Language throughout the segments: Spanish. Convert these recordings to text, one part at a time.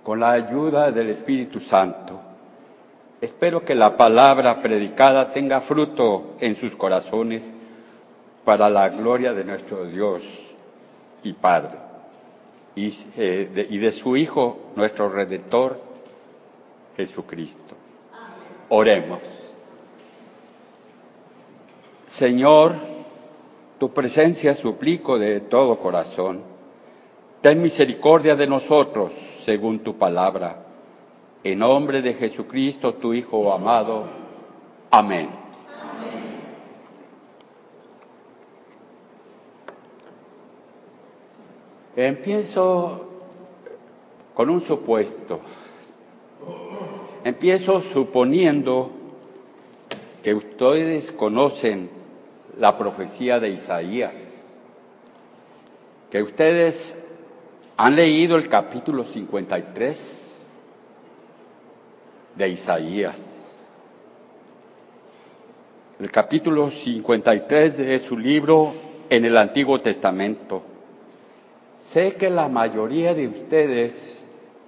con la ayuda del Espíritu Santo, espero que la palabra predicada tenga fruto en sus corazones para la gloria de nuestro Dios y Padre, y de su Hijo, nuestro Redentor, Jesucristo. Oremos. Señor, tu presencia suplico de todo corazón. Ten misericordia de nosotros, según tu palabra. En nombre de Jesucristo, tu Hijo amado. Amén. Empiezo con un supuesto. Empiezo suponiendo que ustedes conocen la profecía de Isaías, que ustedes han leído el capítulo 53 de Isaías. El capítulo 53 de su libro en el Antiguo Testamento. Sé que la mayoría de ustedes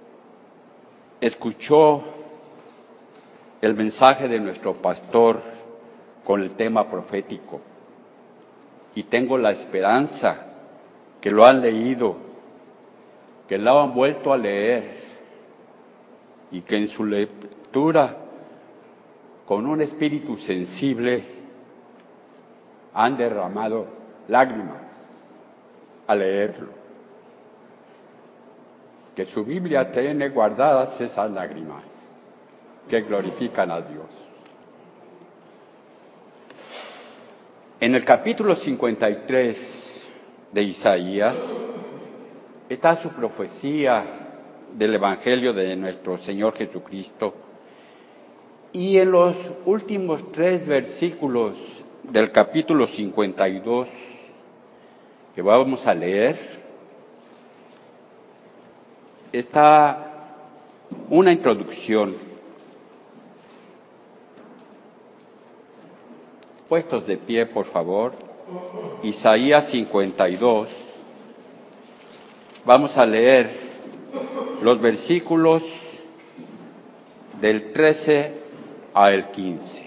escuchó el mensaje de nuestro pastor con el tema profético y tengo la esperanza que lo han leído, que lo han vuelto a leer y que en su lectura con un espíritu sensible han derramado lágrimas al leerlo. Que su Biblia tiene guardadas esas lágrimas que glorifican a Dios. En el capítulo 53 de Isaías está su profecía del Evangelio de nuestro Señor Jesucristo, y en los últimos 3 versículos del capítulo 52 que vamos a leer, está una introducción. Puestos de pie, por favor. Isaías 52. Vamos a leer los versículos del 13 al 15.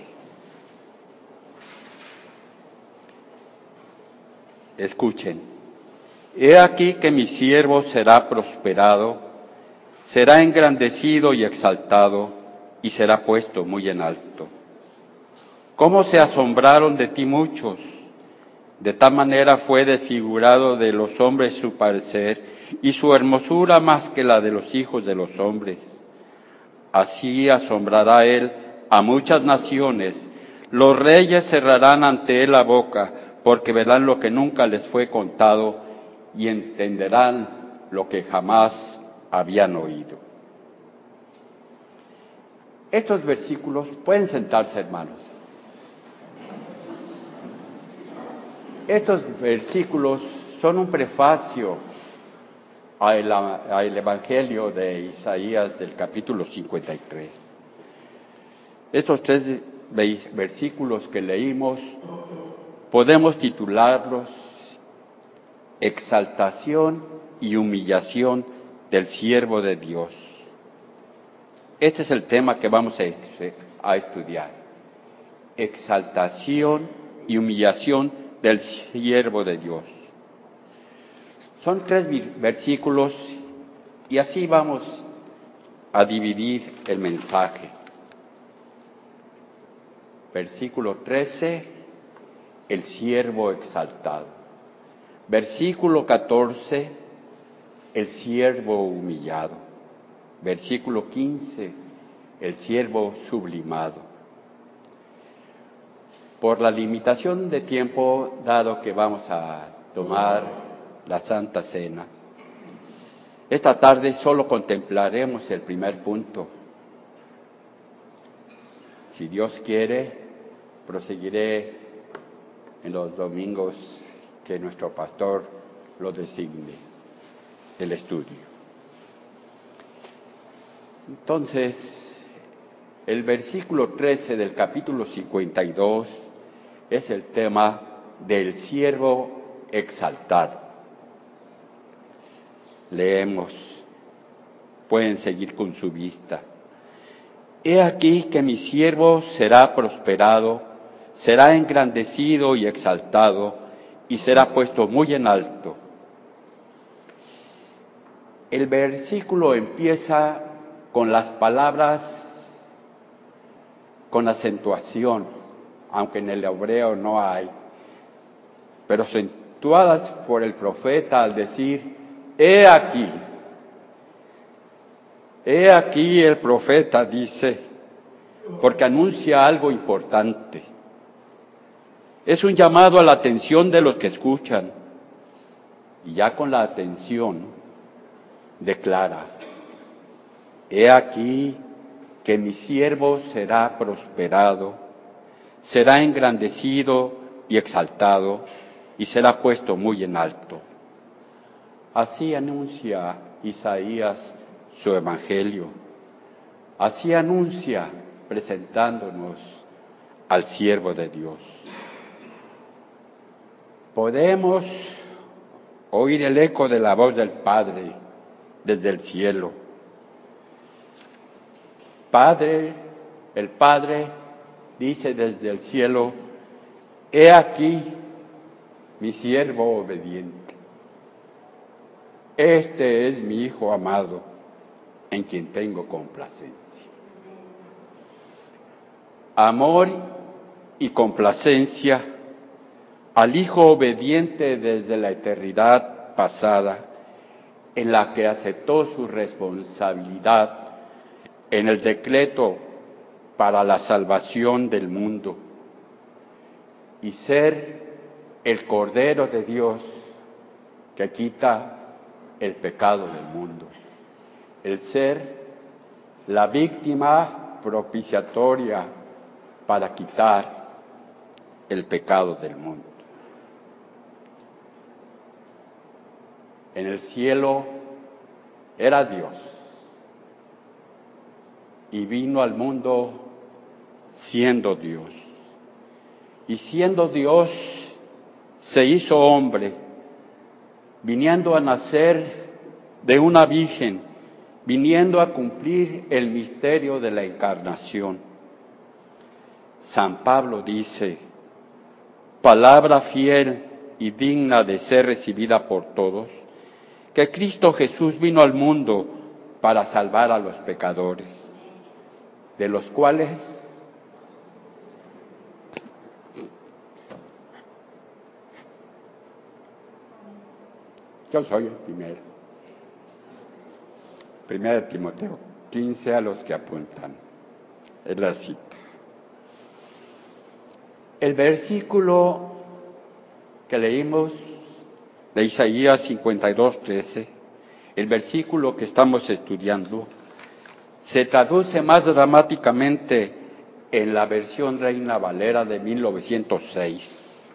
Escuchen. He aquí que mi siervo será prosperado, será engrandecido y exaltado, y será puesto muy en alto. ¿Cómo se asombraron de ti muchos? De tal manera fue desfigurado de los hombres su parecer, y su hermosura más que la de los hijos de los hombres. Así asombrará él a muchas naciones. Los reyes cerrarán ante él la boca, porque verán lo que nunca les fue contado y entenderán lo que jamás habían oído. Estos versículos, pueden sentarse, hermanos. Estos versículos son un prefacio al Evangelio de Isaías del capítulo 53. Estos 3 versículos que leímos podemos titularlos Exaltación y humillación del siervo de Dios. Este es el tema que vamos a estudiar. Exaltación y humillación del siervo de Dios. Son 3 versículos y así vamos a dividir el mensaje. Versículo 13, el siervo exaltado. Versículo 14, el siervo humillado. Versículo 15, el siervo sublimado. Por la limitación de tiempo, dado que vamos a tomar la Santa Cena, esta tarde solo contemplaremos el primer punto. Si Dios quiere, proseguiré en los domingos que nuestro pastor lo designe, el estudio. Entonces, el versículo 13 del capítulo 52 es el tema del siervo exaltado. Leemos. pueden seguir con su vista. He aquí que mi siervo será prosperado, será engrandecido y exaltado, y será puesto muy en alto. El versículo empieza con las palabras con acentuación, aunque en el hebreo no hay, pero acentuadas por el profeta al decir, he aquí. He aquí el profeta dice, porque anuncia algo importante. Es un llamado a la atención de los que escuchan. Y ya con la atención declara, he aquí que mi siervo será prosperado, será engrandecido y exaltado, y será puesto muy en alto. Así anuncia Isaías su evangelio. Así anuncia presentándonos al siervo de Dios. Podemos oír el eco de la voz del Padre desde el cielo. El Padre dice desde el cielo, he aquí mi siervo obediente. Este es mi Hijo amado, en quien tengo complacencia. Amor y complacencia al Hijo obediente desde la eternidad pasada, en la que aceptó su responsabilidad en el decreto para la salvación del mundo y ser el Cordero de Dios que quita el pecado del mundo, el ser la víctima propiciatoria para quitar el pecado del mundo. En el cielo era Dios y vino al mundo siendo Dios. Y siendo Dios se hizo hombre, viniendo a nacer de una virgen, viniendo a cumplir el misterio de la encarnación. San Pablo dice, palabra fiel y digna de ser recibida por todos, que Cristo Jesús vino al mundo para salvar a los pecadores, de los cuales yo soy el primero. 1 Timoteo 15 a los que apuntan. Es la cita. El versículo que leímos de Isaías 52:13, el versículo que estamos estudiando, se traduce más dramáticamente en la versión Reina Valera de 1906.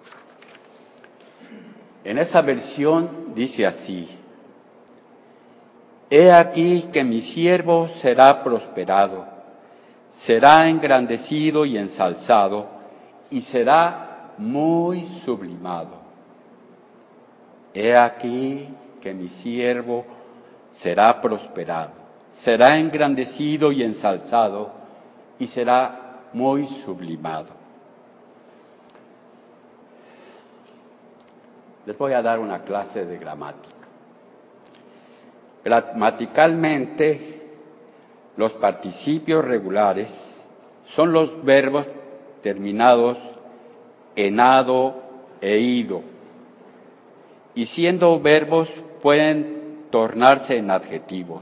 En esa versión dice así, he aquí que mi siervo será prosperado, será engrandecido y ensalzado, y será muy sublimado. He aquí que mi siervo será prosperado, será engrandecido y ensalzado, y será muy sublimado. Les voy a dar una clase de gramática. Gramaticalmente, los participios regulares son los verbos terminados en ado e ido, y siendo verbos pueden tornarse en adjetivos.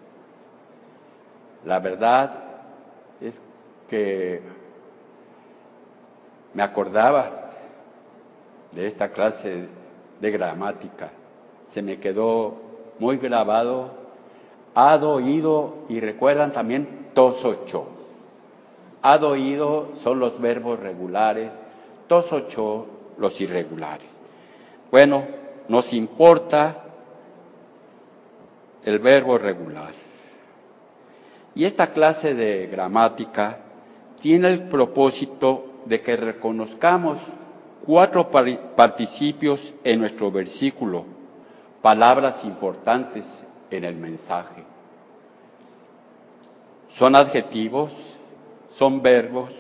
La verdad es que me acordaba de esta clase de gramática, se me quedó muy grabado, ado, ido, y recuerdan también tosocho. Ado, ido son los verbos regulares, tosocho los irregulares. Bueno, nos importa el verbo regular. Y esta clase de gramática tiene el propósito de que reconozcamos 4 participios en nuestro versículo, palabras importantes en el mensaje. Son adjetivos, son verbos,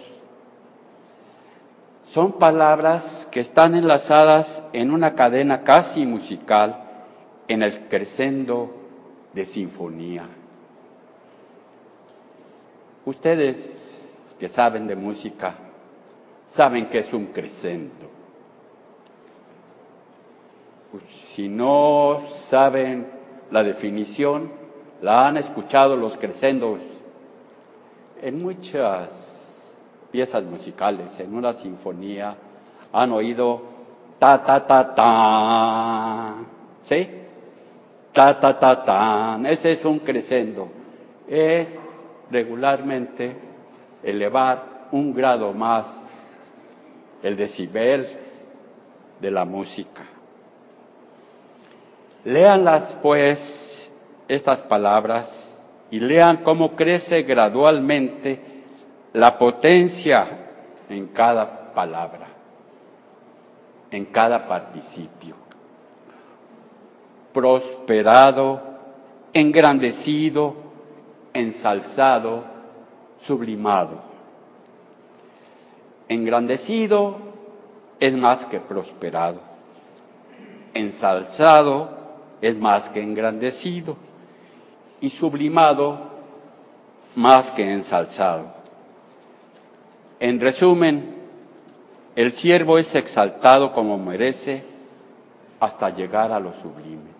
son palabras que están enlazadas en una cadena casi musical en el crescendo de sinfonía. Ustedes que saben de música, saben que es un crescendo. Si no saben la definición, la han escuchado los crescendos en muchas piezas musicales, en una sinfonía, han oído ta ta ta ta, ¿sí? Ta ta ta ta, ese es un crescendo. Es regularmente elevar un grado más el decibel de la música. Léanlas pues estas palabras y lean cómo crece gradualmente la potencia en cada palabra, en cada participio. Prosperado, engrandecido, ensalzado, sublimado. Engrandecido es más que prosperado. Ensalzado es más que engrandecido. Y sublimado más que ensalzado. En resumen, el siervo es exaltado como merece hasta llegar a lo sublime.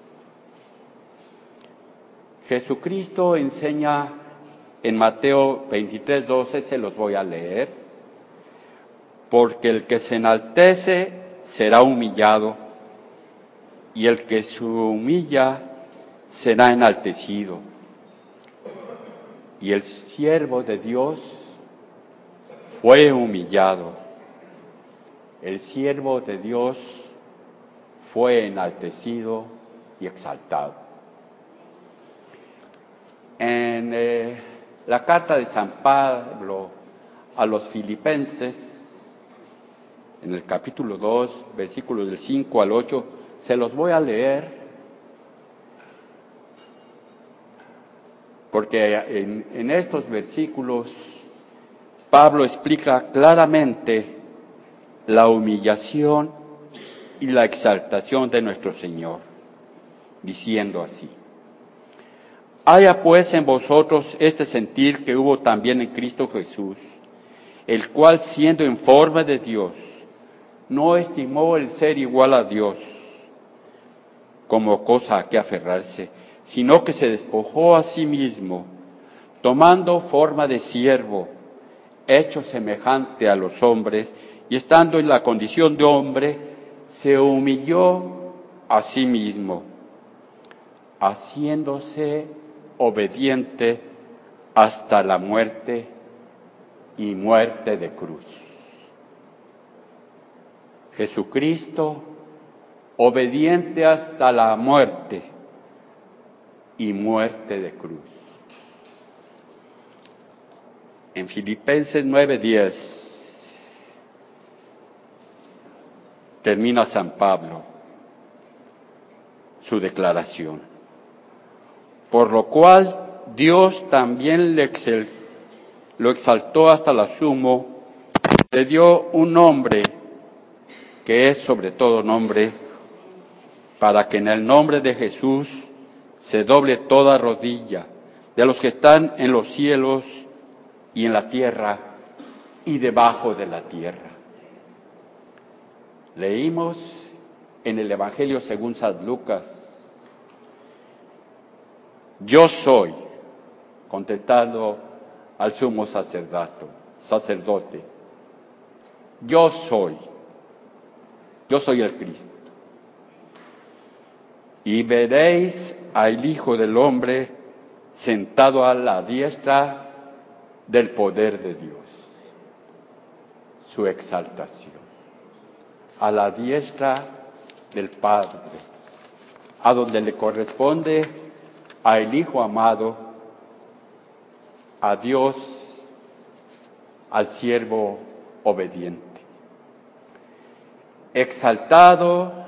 Jesucristo enseña en Mateo 23:12, se los voy a leer, porque el que se enaltece será humillado, y el que se humilla será enaltecido. Y el siervo de Dios fue humillado. El siervo de Dios fue enaltecido y exaltado. En la carta de San Pablo a los Filipenses, en el capítulo 2, versículos del 5 al 8, se los voy a leer, porque en estos versículos Pablo explica claramente la humillación y la exaltación de nuestro Señor, diciendo así: haya pues en vosotros este sentir que hubo también en Cristo Jesús, el cual siendo en forma de Dios, no estimó el ser igual a Dios como cosa a que aferrarse, sino que se despojó a sí mismo, tomando forma de siervo, hecho semejante a los hombres, y estando en la condición de hombre, se humilló a sí mismo, haciéndose obediente hasta la muerte y muerte de cruz. Jesucristo, obediente hasta la muerte y muerte de cruz. En Filipenses 9:10 termina San Pablo su declaración. Por lo cual Dios también lo exaltó hasta la sumo, le dio un nombre que es sobre todo nombre, para que en el nombre de Jesús se doble toda rodilla de los que están en los cielos y en la tierra y debajo de la tierra. Leímos en el Evangelio según San Lucas: yo soy, contestando al sumo sacerdote, yo soy el Cristo. Y veréis al Hijo del Hombre sentado a la diestra del poder de Dios. Su exaltación. A la diestra del Padre, a donde le corresponde al Hijo amado, a Dios, al siervo obediente. Exaltado,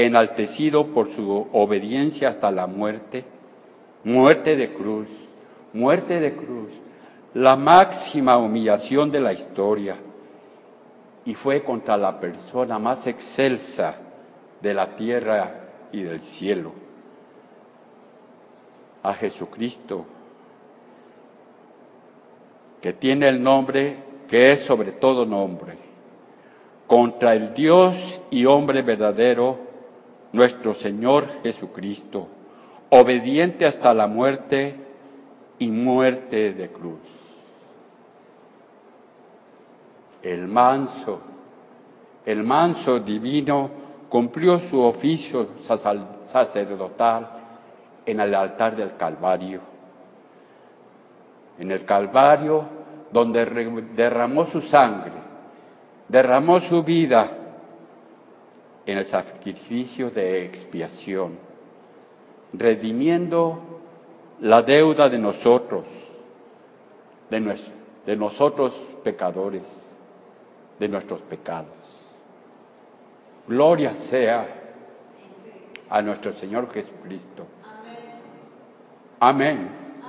enaltecido por su obediencia hasta la muerte, muerte de cruz, muerte de cruz, la máxima humillación de la historia, y fue contra la persona más excelsa de la tierra y del cielo, a Jesucristo, que tiene el nombre que es sobre todo nombre, contra el Dios y hombre verdadero, nuestro Señor Jesucristo, obediente hasta la muerte y muerte de cruz. El manso divino cumplió su oficio sacerdotal en el altar del Calvario. En el Calvario, donde derramó su sangre, derramó su vida en el sacrificio de expiación, redimiendo la deuda de nosotros, de nosotros pecadores, de nuestros pecados. Gloria sea a nuestro Señor Jesucristo. Amén.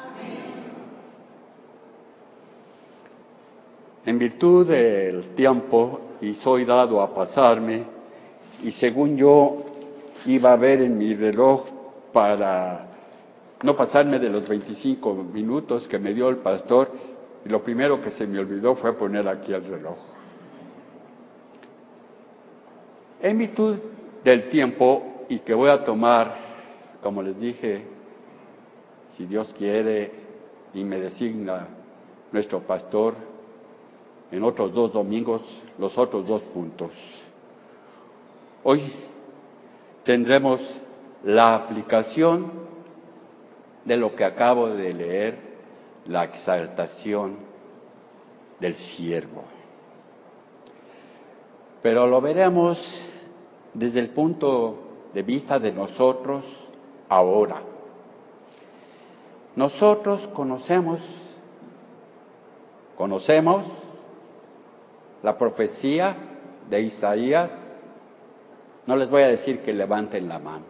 En virtud del tiempo, y soy dado a pasarme, y según yo iba a ver en mi reloj para no pasarme de los 25 minutos que me dio el pastor, y lo primero que se me olvidó fue poner aquí el reloj. En virtud del tiempo, y que voy a tomar, como les dije, si Dios quiere y me designa nuestro pastor, en otros 2 domingos, los otros 2 puntos. Hoy tendremos la aplicación de lo que acabo de leer, la exaltación del siervo. Pero lo veremos desde el punto de vista de nosotros ahora. Nosotros conocemos la profecía de Isaías. No les voy a decir que levanten la mano.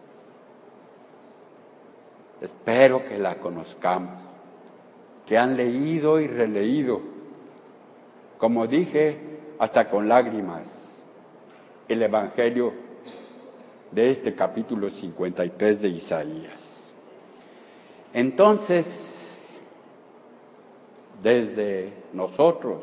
Espero que la conozcamos, que han leído y releído, como dije, hasta con lágrimas, el Evangelio de este capítulo 53 de Isaías. Entonces, desde nosotros,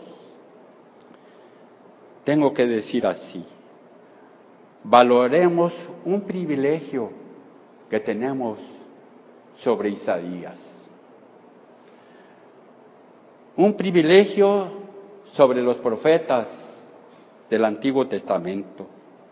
tengo que decir así: valoremos un privilegio que tenemos sobre Isaías, un privilegio sobre los profetas del Antiguo Testamento.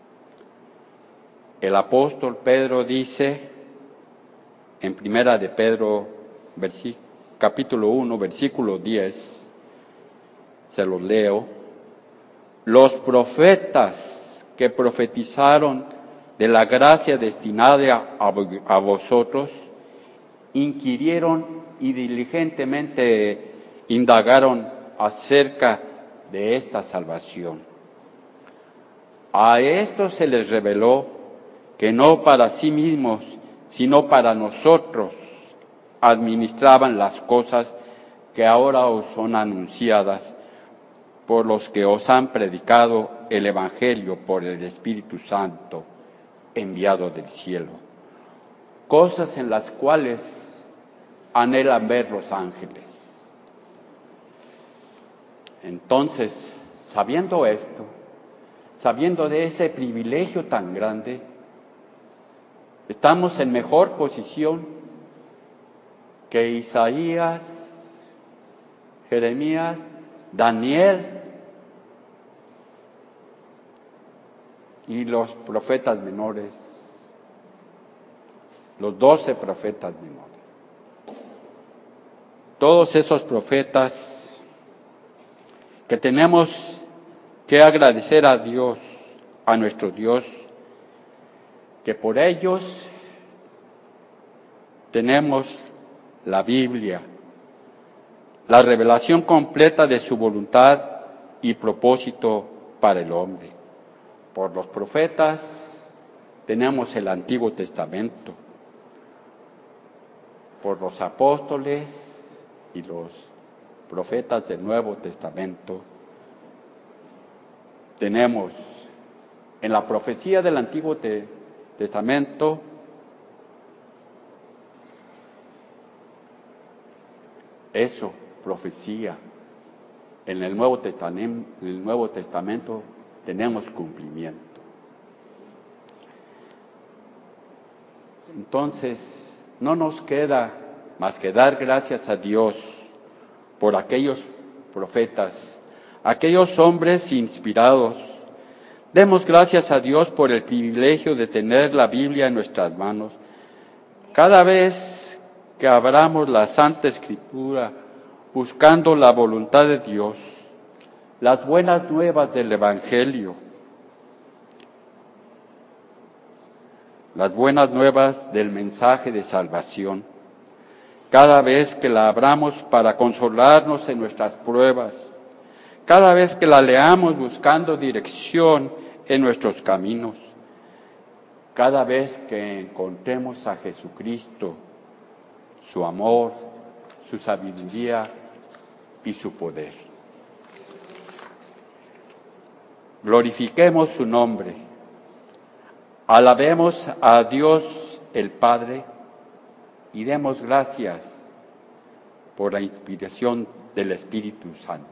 El apóstol Pedro dice en Primera de Pedro, capítulo 1, versículo 10, se los leo: los profetas que profetizaron de la gracia destinada a vosotros, inquirieron y diligentemente indagaron acerca de esta salvación. A estos se les reveló que no para sí mismos, sino para nosotros, administraban las cosas que ahora os son anunciadas por los que os han predicado el Evangelio por el Espíritu Santo enviado del cielo, cosas en las cuales anhelan ver los ángeles. Entonces, sabiendo esto, sabiendo de ese privilegio tan grande, estamos en mejor posición que Isaías, Jeremías, Daniel y los profetas menores, los 12 profetas menores. Todos esos profetas que tenemos que agradecer a Dios, a nuestro Dios, que por ellos tenemos la Biblia, la revelación completa de su voluntad y propósito para el hombre. Por los profetas tenemos el Antiguo Testamento. Por los apóstoles y los profetas del Nuevo Testamento, tenemos en la profecía del Antiguo Testamento eso, profecía. En el Nuevo Testamento tenemos cumplimiento. Entonces, no nos queda más que dar gracias a Dios por aquellos profetas, aquellos hombres inspirados. Demos gracias a Dios por el privilegio de tener la Biblia en nuestras manos. Cada vez que abramos la Santa Escritura, buscando la voluntad de Dios, las buenas nuevas del Evangelio, las buenas nuevas del mensaje de salvación, cada vez que la abramos para consolarnos en nuestras pruebas, cada vez que la leamos buscando dirección en nuestros caminos, cada vez que encontremos a Jesucristo, su amor, su sabiduría y su poder. Glorifiquemos su nombre, alabemos a Dios el Padre y demos gracias por la inspiración del Espíritu Santo.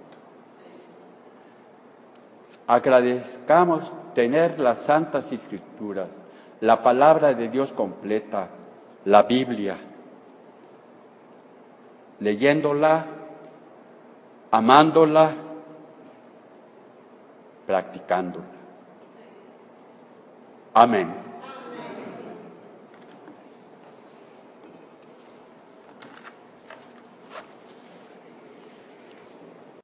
Agradezcamos tener las Santas Escrituras, la palabra de Dios completa, la Biblia, leyéndola, amándola, practicándola. Amén.